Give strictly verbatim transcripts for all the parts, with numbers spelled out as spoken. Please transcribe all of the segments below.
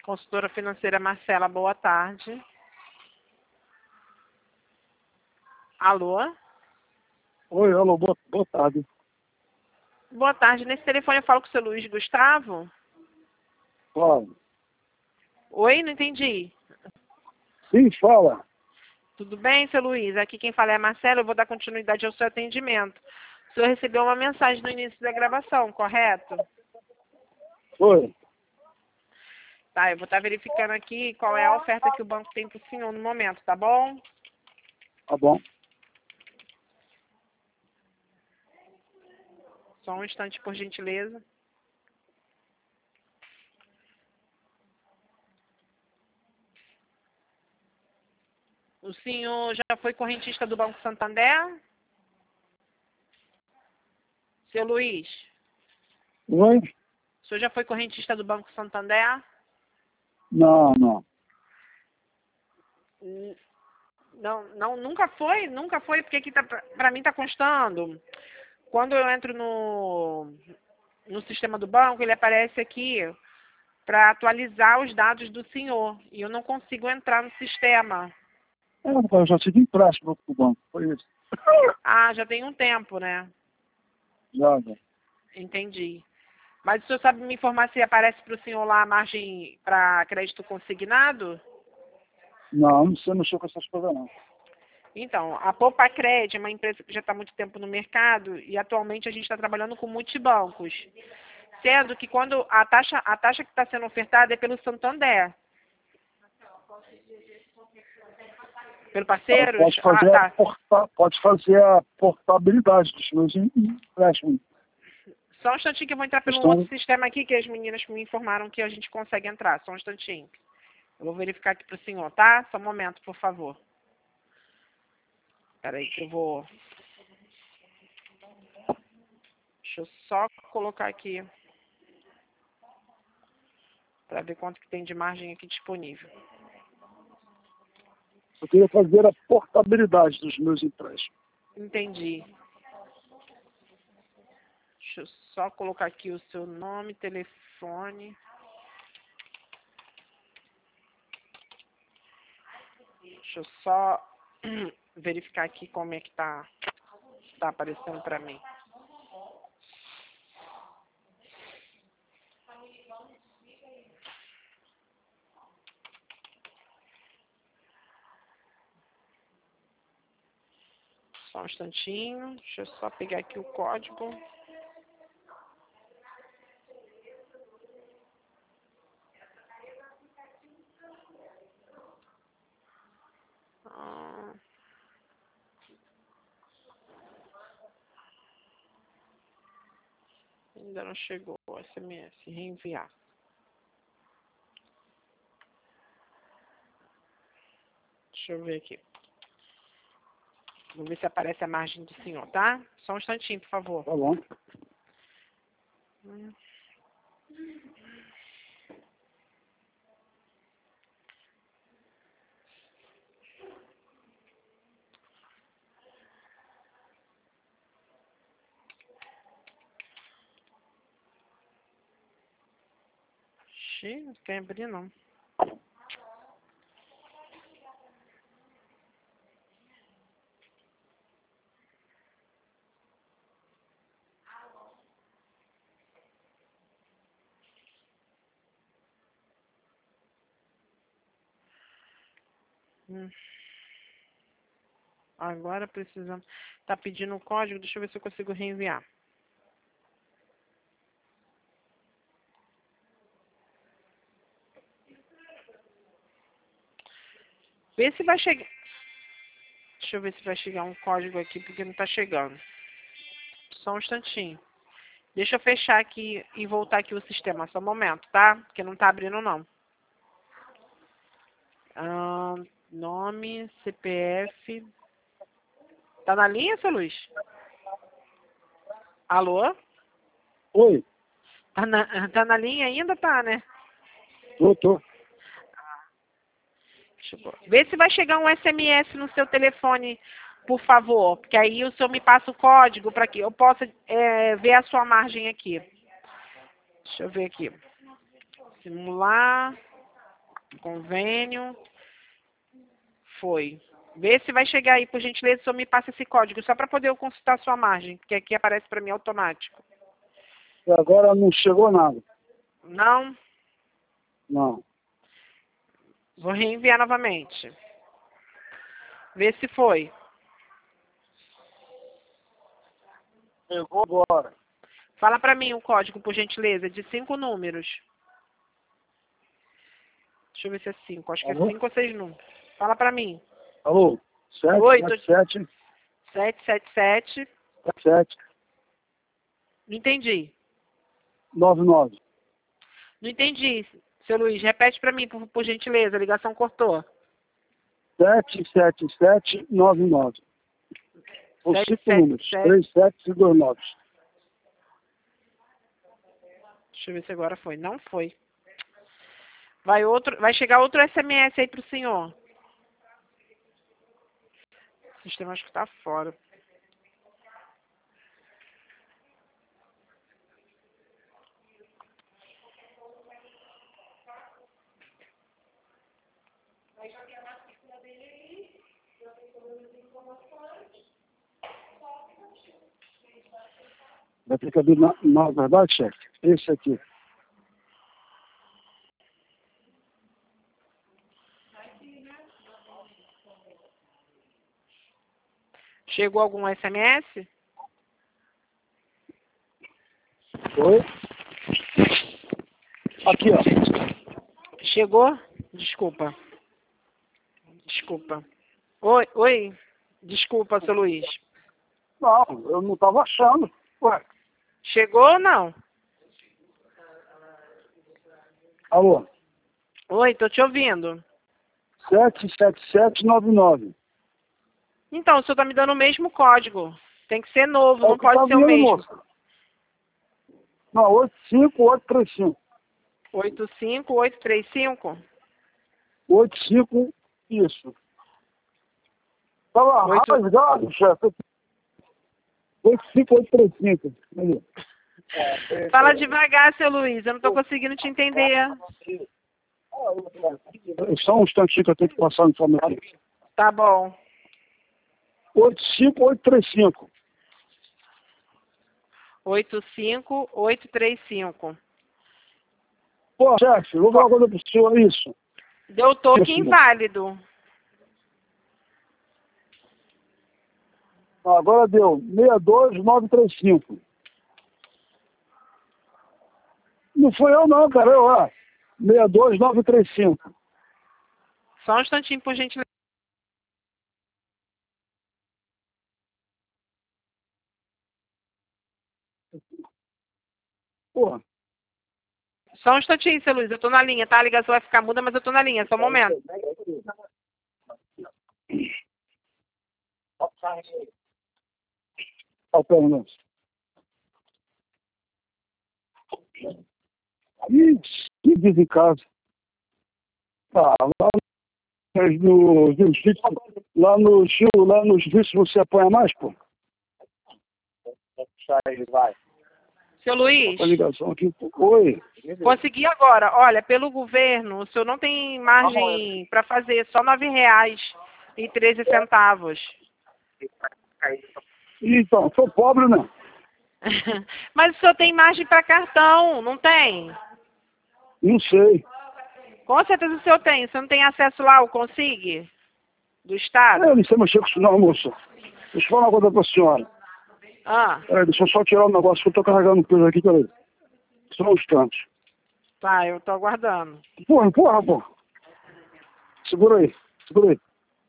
Consultora financeira Marcela, boa tarde. Alô? Oi, alô, boa, boa tarde. Boa tarde. Nesse telefone eu falo com o seu Luiz Gustavo? Fala. Oi, não entendi. Sim, fala. Tudo bem, seu Luiz? Aqui quem fala é a Marcela, eu vou dar continuidade ao seu atendimento. O senhor recebeu uma mensagem no início da gravação, correto? Oi. Tá, eu vou estar verificando aqui qual é a oferta que o banco tem para o senhor no momento, tá bom? Tá bom. Só um instante, por gentileza. O senhor já foi correntista do Banco Santander? Seu Luiz, Oi? o senhor já foi correntista do Banco Santander? Não, não. Hum, Não, não, nunca foi, nunca foi, porque aqui tá, para mim está constando. Quando eu entro no, no sistema do banco, ele aparece aqui para atualizar os dados do senhor. E eu não consigo entrar no sistema. É, eu já tive empréstimo pro banco, foi isso. Ah, já tem um tempo, né? Já, já. Entendi. Mas o senhor sabe me informar se aparece para o senhor lá a margem para crédito consignado? Não, não sei mexer com essas coisas, não. Então, a Poupa Cred é uma empresa que já está há muito tempo no mercado e atualmente a gente está trabalhando com multibancos. Sendo que quando a taxa, a taxa que está sendo ofertada é pelo Santander. Pelo parceiro? Pode Ah, fazer, a tá. porta, pode fazer a portabilidade dos meus empréstimos. Só um instantinho que eu vou entrar pelo Estão... outro sistema aqui que as meninas me informaram que a gente consegue entrar. Só um instantinho. Eu vou verificar aqui para o senhor, tá? Só um momento, por favor. Espera aí que eu vou... Deixa eu só colocar aqui para ver quanto que tem de margem aqui disponível. Eu queria fazer a portabilidade dos meus empréstimos. Entendi. Deixa eu só colocar aqui o seu nome, telefone. Deixa eu só verificar aqui como é que tá, tá aparecendo para mim. Só um instantinho. Deixa eu só pegar aqui o código. Ah, ainda não chegou o S M S. Reenviar. Deixa eu ver aqui. Vou ver se aparece a margem do senhor, tá? Só um instantinho, por favor. Tá bom. Hum. Ixi, não quer abrir, não. Hum. Agora precisamos... Tá pedindo o código, deixa eu ver se eu consigo reenviar. Vê se vai chegar... Deixa eu ver se vai chegar um código aqui, porque não tá chegando. Só um instantinho. Deixa eu fechar aqui e voltar aqui o sistema. Só um momento, tá? Porque não tá abrindo, não. Ah, nome, C P F... Tá na linha, seu Luiz? Alô? Oi, Tá na, tá na linha ainda? Tá, né? tô, tô. Deixa eu... Vê se vai chegar um S M S no seu telefone, por favor. Porque aí o senhor me passa o código para que eu possa é, ver a sua margem aqui. Deixa eu ver aqui. Simular. Convênio. Foi. Vê se vai chegar aí, por gentileza, só me passa esse código, só para poder eu consultar a sua margem, porque aqui aparece para mim automático. E agora não chegou nada. Não? Não. Vou reenviar novamente. Vê se foi. Chegou agora. Fala para mim o código, por gentileza, de cinco números. Deixa eu ver se é cinco. Acho que Alô? é cinco ou seis números. Fala para mim. Alô? sete, Oi, sete, tô... sete, sete sete sete. sete, Não entendi. nove, nove. Não entendi, seu Luiz. Repete para mim, por, por gentileza. A ligação cortou. sete, sete, sete, nove, nove. Os Sete, cinco sete, números. sete. três, sete e dois, nove. Deixa eu ver se agora foi. Não foi. Vai, outro, vai chegar outro S M S aí pro senhor. O sistema acho que tá fora. Vai ter que abrir na, na verdade, chefe. Esse aqui. Chegou algum S M S? Oi? Aqui, ó. Chegou? Desculpa. Desculpa. Oi, oi. Desculpa, seu Luiz. Não, eu não estava achando. Ué. Chegou ou não? Alô? Oi, tô te ouvindo. sete, sete, sete, nove, nove. Então, o senhor tá me dando o mesmo código. Tem que ser novo, É não o que pode tá ser o vindo, mesmo. moça. Não, oito cinco oito três cinco. oito cinco oito três cinco? oito cinco, isso. Tava Oito- rasgado, chefe. oito cinco oito três cinco. Aí. Fala devagar, seu Luiz. Eu não tô conseguindo te entender. Só um instantinho que eu tenho que passar no formulário. Tá bom. oito cinco oito três cinco. oito cinco oito três cinco. Pô, chefe, vou falar uma coisa pro senhor, é isso. Deu toque Isso, moço. inválido. Agora deu seis dois nove três cinco. Não foi eu não, cara, eu lá. seis dois nove três cinco. Só um instantinho, por gentileza. Porra. Só um instantinho, seu Luiz. Eu tô na linha, tá? A ligação vai ficar muda, mas eu tô na linha. Só um momento. Ó, pelo menos. Ih, que diz em casa. Ah, lá no jiu-jitsu, lá no Gil, lá no jiu-jitsu você apanha mais, pô? Seu Luiz, A ligação aqui. Oi. consegui agora. Olha, pelo governo, o senhor não tem margem para fazer. Só nove reais e treze centavos. Então, sou pobre, né? Mas o senhor tem margem para cartão, não tem? Não sei. Com certeza o senhor tem. O senhor não tem acesso lá ao Consigue? Do Estado? Eu não sei mexer com isso não, moça. Deixa eu falar uma coisa pra senhora. Ah, Peraí, deixa eu só tirar um negócio que eu tô carregando peso aqui, peraí. Só um instante. tá, eu tô aguardando. Porra, porra, pô. Segura aí, segura aí.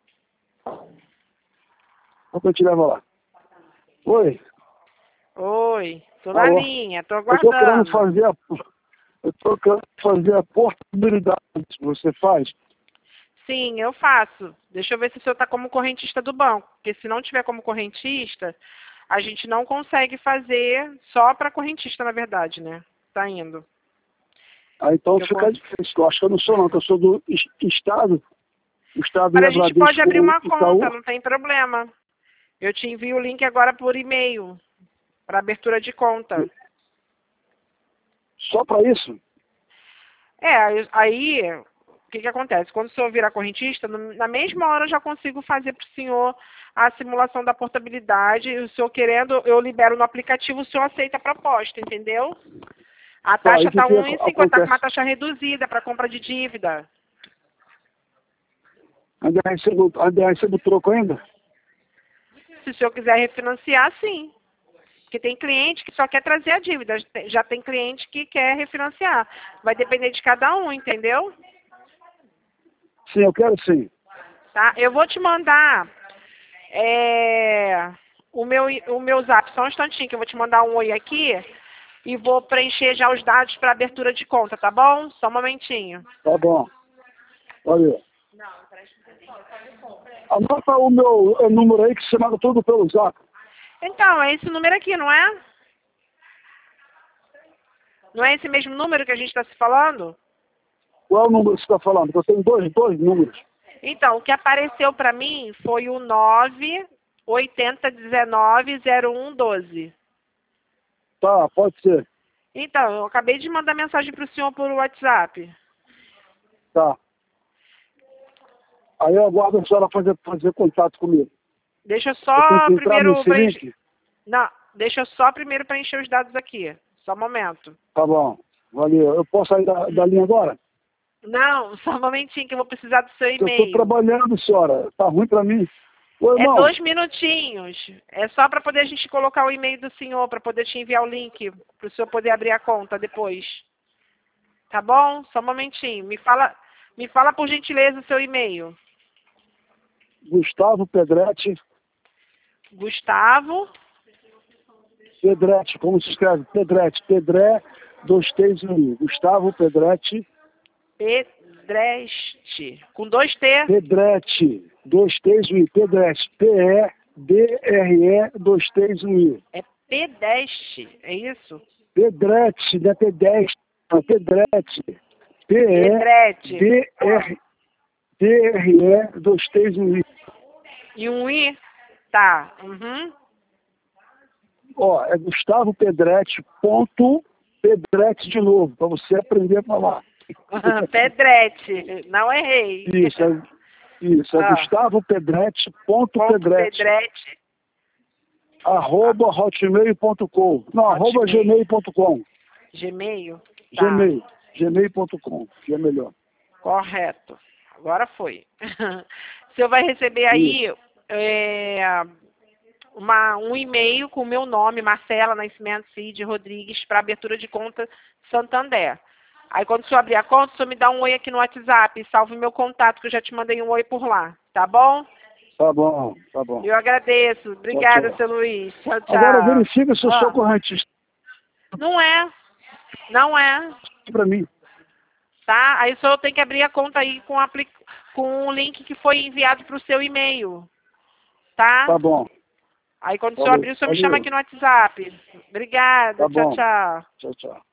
Só que eu te levo lá. Oi. Oi, tô na Alô? linha, tô Eu tô querendo aguardando. fazer a... Eu tô querendo fazer a portabilidade que você faz. Sim, eu faço. Deixa eu ver se o senhor está como correntista do banco. Porque se não tiver como correntista, a gente não consegue fazer só para correntista, na verdade, né? Tá indo. Aí então Eu fica posso- difícil. Eu acho que eu não sou não, que eu sou do es- Estado. O Estado Mas é a gente Bradesco, pode abrir uma Itaú. conta, não tem problema. Eu te envio o link agora por e-mail para abertura de conta. Só para isso? É, aí o que que acontece? Quando o senhor virar correntista, no- na mesma hora eu já consigo fazer para o senhor a simulação da portabilidade. E o senhor querendo, eu libero no aplicativo, o senhor aceita a proposta, entendeu? A Tá, taxa e o que está que um e cinquenta, com uma acontece? taxa reduzida para compra de dívida. Ainda recebo, ainda recebo troco ainda? Se o senhor quiser refinanciar, sim. Porque tem cliente que só quer trazer a dívida, já tem cliente que quer refinanciar. Vai depender de cada um, entendeu? Sim, eu quero sim. Tá? Eu vou te mandar é, o, meu, o meu zap, só um instantinho, que eu vou te mandar um oi aqui e vou preencher já os dados para abertura de conta, tá bom? Só um momentinho. Tá bom. Valeu. Anota o meu eh, número aí que você manda tudo pelo zap. Então, é esse número aqui, não é? Não é esse mesmo número que a gente está se falando? Qual é o número que você está falando? Eu tenho dois, dois números. Então, o que apareceu para mim foi o nove oito zero nove zero um um doze. Tá, pode ser. Então, eu acabei de mandar mensagem para o senhor por WhatsApp. Tá. Aí eu aguardo a senhora fazer, fazer contato comigo. Deixa eu Eu tenho só que entrar primeiro nesse preencher... link? Não, deixa eu só primeiro preencher os dados aqui. Só um momento. Tá bom. Valeu. Eu posso sair da, da linha agora? Não, só um momentinho que eu vou precisar do seu Eu estou e-mail. trabalhando, senhora. Tá ruim para mim. Ô, É irmão. dois minutinhos. É só para poder a gente colocar o e-mail do senhor, para poder te enviar o link, para o senhor poder abrir a conta depois. Tá bom? Só um momentinho. Me fala, me fala por gentileza o seu e-mail. Gustavo Pedretti. Gustavo. Pedretti, como se escreve? Pedretti. Pedré, dois T's e um I. Gustavo Pedretti. Pedreste. Com dois T. Pedretti, dois T's e um I. Pedretti. P E D R E, dois T's e um I. É pedeste. É isso? Pedretti, não é pedestre. Não, Pedretti. P E Pedrete. D R E, dois T's e um I. E um I? Tá. Uhum. Ó, é Gustavo Pedretti, ponto Pedretti de novo, para você aprender a falar. Pedrete. Não errei. Isso, é, isso, é Ah. Gustavo Pedretti, ponto Ponto Pedretti, Pedrete. arroba hotmail ponto com. Não, arroba Hotmail. gmail ponto com. Gmail? Tá. Gmail, gmail ponto com, que é melhor. Correto. Agora foi. O senhor vai receber aí é, uma, um e-mail com o meu nome, Marcela Nascimento Cid Rodrigues, para abertura de conta Santander. Aí quando o senhor abrir a conta, o senhor me dá um oi aqui no WhatsApp, salve meu contato, que eu já te mandei um oi por lá. Tá bom? Tá bom, tá bom. Eu agradeço. Obrigada, Tchau, tchau. seu Luiz. Tchau, tchau. Agora verifica se eu Ah. sou correntista Não é. Não é. para mim. Tá? Aí o senhor tem que abrir a conta aí com, apli... com o link que foi enviado para o seu e-mail. Tá? Tá bom. Aí quando o Valeu, senhor abrir, o senhor me valeu. chama aqui no WhatsApp. Obrigada. Tá Tchau, bom. tchau. Tchau, tchau.